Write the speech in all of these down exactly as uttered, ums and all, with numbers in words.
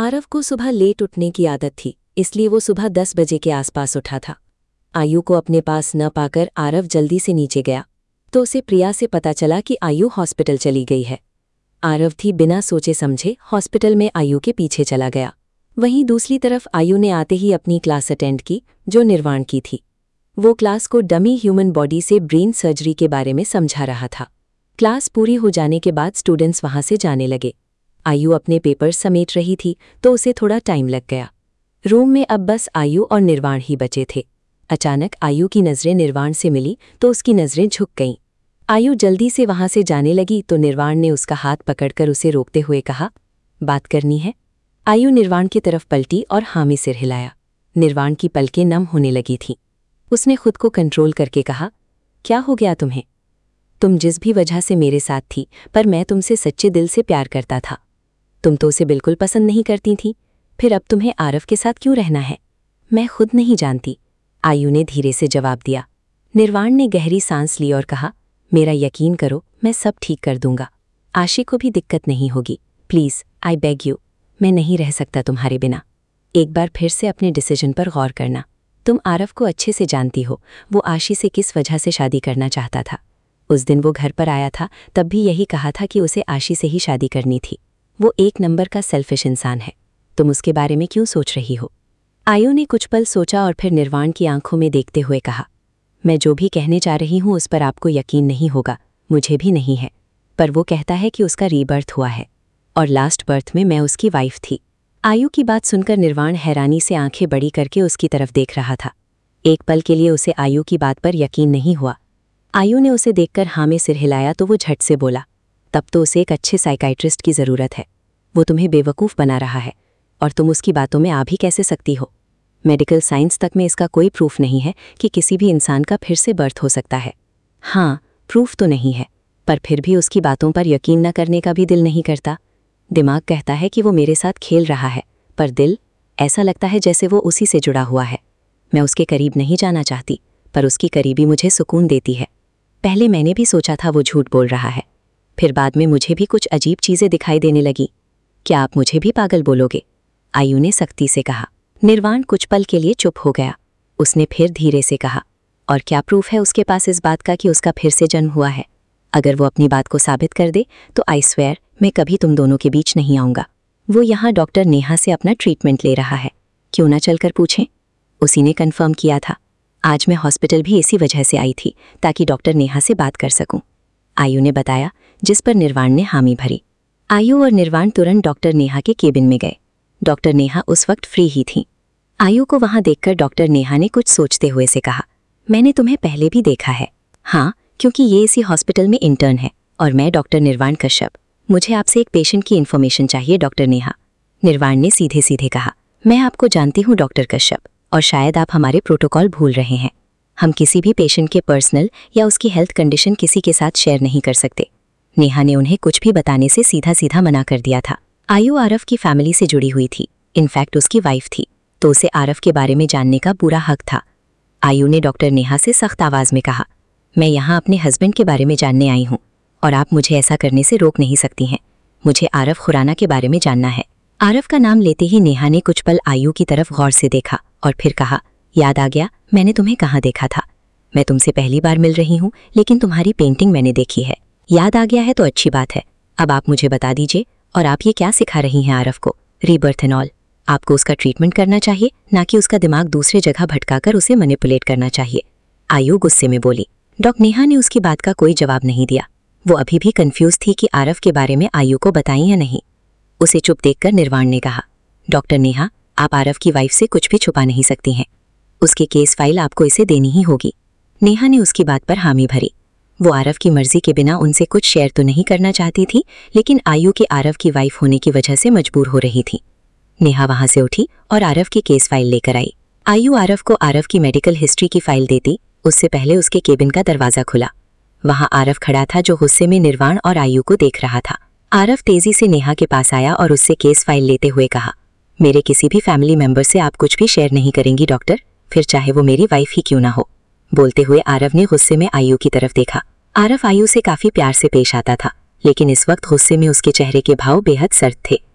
आरव को सुबह लेट उठने की आदत थी, इसलिए वो सुबह दस बजे के आसपास उठा था। आयु को अपने पास न पाकर आरव जल्दी से नीचे गया तो उसे प्रिया से पता चला कि आयु हॉस्पिटल चली गई है। आरव थी बिना सोचे समझे हॉस्पिटल में आयु के पीछे चला गया। वहीं दूसरी तरफ आयु ने आते ही अपनी क्लास अटेंड की, जो निर्वाण की थी। वो क्लास को डमी ह्यूमन बॉडी से ब्रेन सर्जरी के बारे में समझा रहा था। क्लास पूरी हो जाने के बाद स्टूडेंट्स वहां से जाने लगे। आयु अपने पेपर समेट रही थी तो उसे थोड़ा टाइम लग गया। रूम में अब बस आयु और निर्वाण ही बचे थे। अचानक आयु की नज़रें निर्वाण से मिली तो उसकी नज़रें झुक गईं। आयु जल्दी से वहां से जाने लगी तो निर्वाण ने उसका हाथ पकड़कर उसे रोकते हुए कहा, बात करनी है। आयु निर्वाण की तरफ पलटी और हाँ में सिर हिलाया। निर्वाण की पलकें नम होने लगी थीं। उसने खुद को कंट्रोल करके कहा, क्या हो गया तुम्हें? तुम जिस भी वजह से मेरे साथ थी, पर मैं तुमसे सच्चे दिल से प्यार करता था। तुम तो उसे बिल्कुल पसंद नहीं करती थी, फिर अब तुम्हें आरव के साथ क्यों रहना है? मैं खुद नहीं जानती, आयु ने धीरे से जवाब दिया। निर्वाण ने गहरी सांस ली और कहा, मेरा यकीन करो, मैं सब ठीक कर दूंगा। आशी को भी दिक्कत नहीं होगी। प्लीज़, आई बेग यू, मैं नहीं रह सकता तुम्हारे बिना। एक बार फिर से अपने डिसीजन पर गौर करना। तुम आरव को अच्छे से जानती हो, वो आशी से किस वजह से शादी करना चाहता था। उस दिन वो घर पर आया था, तब भी यही कहा था कि उसे आशी से ही शादी करनी थी। वो एक नंबर का सेल्फिश इंसान है। तुम उसके बारे में क्यों सोच रही हो? आयु ने कुछ पल सोचा और फिर निर्वाण की आंखों में देखते हुए कहा, मैं जो भी कहने जा रही हूं उस पर आपको यकीन नहीं होगा, मुझे भी नहीं है, पर वो कहता है कि उसका रीबर्थ हुआ है और लास्ट बर्थ में मैं उसकी वाइफ थी। आयु की बात सुनकर निर्वाण हैरानी से आंखें बड़ी करके उसकी तरफ देख रहा था। एक पल के लिए उसे आयु की बात पर यकीन नहीं हुआ। आयु ने उसे देखकर हाँ में सिर हिलाया तो वो झट से बोला, तब तो उसे एक अच्छे साइकाइट्रिस्ट की ज़रूरत है। वो तुम्हें बेवकूफ़ बना रहा है और तुम उसकी बातों में आ भी कैसे सकती हो? मेडिकल साइंस तक में इसका कोई प्रूफ नहीं है कि किसी भी इंसान का फिर से बर्थ हो सकता है। हाँ, प्रूफ तो नहीं है, पर फिर भी उसकी बातों पर यकीन न करने का भी दिल नहीं करता। दिमाग कहता है कि वो मेरे साथ खेल रहा है, पर दिल, ऐसा लगता है जैसे वो उसी से जुड़ा हुआ है। मैं उसके करीब नहीं जाना चाहती, पर उसकी करीबी मुझे सुकून देती है। पहले मैंने भी सोचा था वो झूठ बोल रहा है, फिर बाद में मुझे भी कुछ अजीब चीज़ें दिखाई देने लगी। क्या आप मुझे भी पागल बोलोगे? आयु ने सख्ती से कहा। निर्वाण कुछ पल के लिए चुप हो गया। उसने फिर धीरे से कहा, और क्या प्रूफ है उसके पास इस बात का कि उसका फिर से जन्म हुआ है? अगर वो अपनी बात को साबित कर दे तो आई स्वेयर मैं कभी तुम दोनों के बीच नहीं आऊँगा। वो यहाँ डॉक्टर नेहा से अपना ट्रीटमेंट ले रहा है, क्यों ना चलकर पूछें? उसी ने कन्फर्म किया था। आज मैं हॉस्पिटल भी इसी वजह से आई थी, ताकि डॉक्टर नेहा से बात कर सकूं, आयु ने बताया, जिस पर निर्वाण ने हामी भरी। आयु और निर्वाण तुरंत डॉक्टर नेहा के केबिन में गए। डॉक्टर नेहा उस वक्त फ्री ही थी। आयु को वहां देखकर डॉक्टर नेहा ने कुछ सोचते हुए से कहा, मैंने तुम्हें पहले भी देखा है। हाँ, क्योंकि ये इसी हॉस्पिटल में इंटर्न है और मैं डॉक्टर निर्वाण कश्यप। मुझे आपसे एक पेशेंट की इन्फॉर्मेशन चाहिए डॉक्टर नेहा। निर्वाण ने सीधे सीधे कहा, मैं आपको जानती हूँ डॉक्टर कश्यप, और शायद आप हमारे प्रोटोकॉल भूल रहे हैं। हम किसी भी पेशेंट के पर्सनल या उसकी हेल्थ कंडीशन किसी के साथ शेयर नहीं कर सकते। नेहा ने उन्हें कुछ भी बताने से सीधा सीधा मना कर दिया था। आयु आरव की फैमिली से जुड़ी हुई थी, इनफैक्ट उसकी वाइफ थी, तो उसे आरव के बारे में जानने का पूरा हक था। आयु ने डॉक्टर नेहा से सख्त आवाज़ में कहा, मैं यहाँ अपने हस्बैंड के बारे में जानने आई हूँ और आप मुझे ऐसा करने से रोक नहीं सकती हैं। मुझे आरव खुराना के बारे में जानना है। आरव का नाम लेते ही नेहा ने कुछ पल आयु की तरफ गौर से देखा और फिर कहा, याद आ गया, मैंने तुम्हें कहाँ देखा था? मैं तुमसे पहली बार मिल रही हूँ, लेकिन तुम्हारी पेंटिंग मैंने देखी है। याद आ गया है तो अच्छी बात है। अब आप मुझे बता दीजिए, और आप ये क्या सिखा रही हैं आरव को? Rebirth and all. आपको उसका ट्रीटमेंट करना चाहिए, ना कि उसका दिमाग दूसरे जगह भटकाकर उसे मैनिपुलेट करना चाहिए। आयु गुस्से में बोली। डॉक्टर नेहा ने उसकी बात का कोई जवाब नहीं दिया। वो अभी भी कंफ्यूज थी कि आरव के बारे में आयु को बताएं या नहीं। उसे चुप देखकर निर्वाण ने कहा, डॉक्टर नेहा, आप आरव की वाइफ से कुछ भी छुपा नहीं सकती हैं। उसकी केस फाइल आपको इसे देनी ही होगी। नेहा ने उसकी बात पर हामी भरी। वो आरव की मर्जी के बिना उनसे कुछ शेयर तो नहीं करना चाहती थी, लेकिन आयु के आरव की वाइफ होने की वजह से मजबूर हो रही थी। नेहा वहां से उठी और आरव की केस फाइल लेकर आई। आयु आरव को आरव की मेडिकल हिस्ट्री की फाइल देती, उससे पहले उसके केबिन का दरवाजा खुला। वहां आरव खड़ा था, जो गुस्से में निर्वाण और आयु को देख रहा था। आरव तेजी से नेहा के पास आया और उससे केस फाइल लेते हुए कहा, मेरे किसी भी फैमिली मेंबर से आप कुछ भी शेयर नहीं करेंगी डॉक्टर, फिर चाहे वो मेरी वाइफ ही क्यों ना हो। बोलते हुए आरव ने गुस्से में आयु की तरफ देखा। आरव आयु से काफी प्यार से पेश आता था, लेकिन इस वक्त गुस्से में उसके चेहरे के भाव बेहद सर्द थे।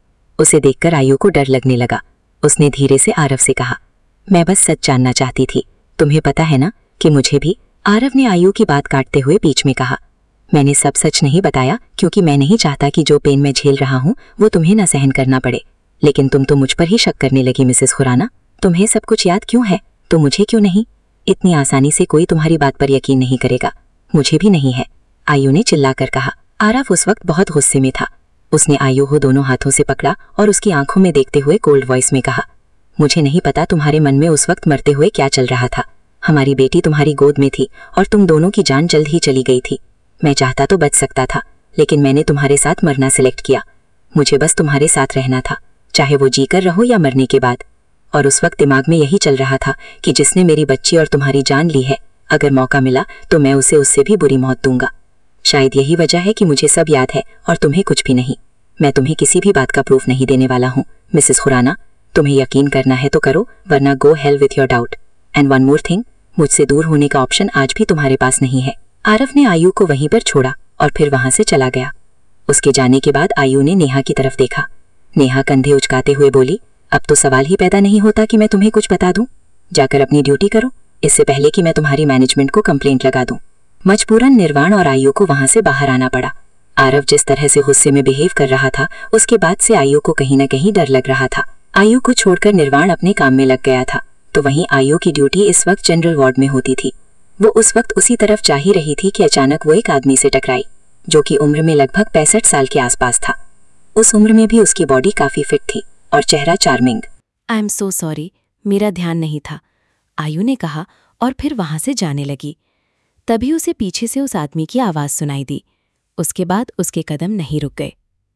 उसे देखकर आयु को डर लगने लगा। उसने धीरे से आरव से कहा, मैं बस सच जानना चाहती थी, तुम्हें पता है ना कि मुझे भी। आरव ने आयु की बात काटते हुए बीच में कहा, मैंने सब सच नहीं बताया क्योंकि मैं नहीं चाहता कि जो पेन मैं झेल रहा हूँ वो तुम्हें न सहन करना पड़े। लेकिन तुम तो मुझ पर ही शक करने लगी मिसेस खुराना। तुम्हें सब कुछ याद क्यों है, तो मुझे क्यों नहीं? इतनी आसानी से कोई तुम्हारी बात पर यकीन नहीं करेगा। मुझे भी नहीं है, आयु ने चिल्लाकर कहा। आरव उस वक्त बहुत गुस्से में था। उसने आयु को दोनों हाथों से पकड़ा और उसकी आंखों में देखते हुए कोल्ड वॉइस में कहा, मुझे नहीं पता तुम्हारे मन में उस वक्त मरते हुए क्या चल रहा था। हमारी बेटी तुम्हारी गोद में थी और तुम दोनों की जान जल्द ही चली गई थी। मैं चाहता तो बच सकता था, लेकिन मैंने तुम्हारे साथ मरना सिलेक्ट किया। मुझे बस तुम्हारे साथ रहना था, चाहे वो जीकर रहो या मरने के बाद। और उस वक्त दिमाग में यही चल रहा था कि जिसने मेरी बच्ची और तुम्हारी जान ली है, अगर मौका मिला तो मैं उसे उससे भी बुरी मौत दूंगा। शायद यही वजह है कि मुझे सब याद है और तुम्हें कुछ भी नहीं। मैं तुम्हें किसी भी बात का प्रूफ नहीं देने वाला हूँ मिसेस खुराना। तुम्हें यकीन करना है तो करो, वरना go hell with your doubt. And one more thing, मुझसे दूर होने का ऑप्शन आज भी तुम्हारे पास नहीं है। आरव ने आयु को वहीं पर छोड़ा और फिर वहां से चला गया। उसके जाने के बाद आयु ने नेहा की तरफ देखा। नेहा कंधे उचकाते हुए बोली, अब तो सवाल ही पैदा नहीं होता कि मैं तुम्हें कुछ बता दूं। जाकर अपनी ड्यूटी करो, इससे पहले कि मैं तुम्हारी मैनेजमेंट को कंप्लेंट लगा दूं। मजबूरन निर्वाण और आयु को वहां से बाहर आना पड़ा। आरव जिस तरह से गुस्से में बिहेव कर रहा था, उसके बाद से आयु को कहीं न कहीं डर लग रहा था। आयु को छोड़कर निर्वाण अपने काम में लग गया था, तो वहीं आयु की ड्यूटी इस वक्त जनरल वार्ड में होती थी। वो उस वक्त उसी तरफ जा ही रही थी कि अचानक वो एक आदमी से टकराई, जो कि उम्र में लगभग पैंसठ साल के आसपास था। उस उम्र में भी उसकी बॉडी काफी फिट थी और चेहरा charming. I am so sorry, मेरा ध्यान नहीं था, आयु ने कहा और फिर वहां से जाने लगी। तभी उसे पीछे से उस आदमी की आवाज सुनाई दी। उसके बाद उसके कदम नहीं रुक गए।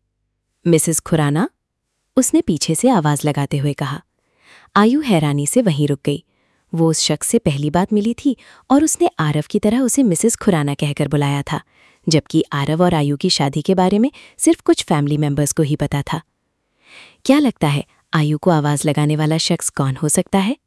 मिसेस खुराना, उसने पीछे से आवाज लगाते हुए कहा। आयु हैरानी से वहीं रुक गई। वो उस शख्स से पहली बात मिली थी और उसने आरव की तरह उसे मिसेस खुराना कहकर बुलाया था, जबकि आरव और आयु की शादी के बारे में सिर्फ कुछ फैमिली मेंबर्स को ही पता था। क्या लगता है आयु को आवाज लगाने वाला शख्स कौन हो सकता है?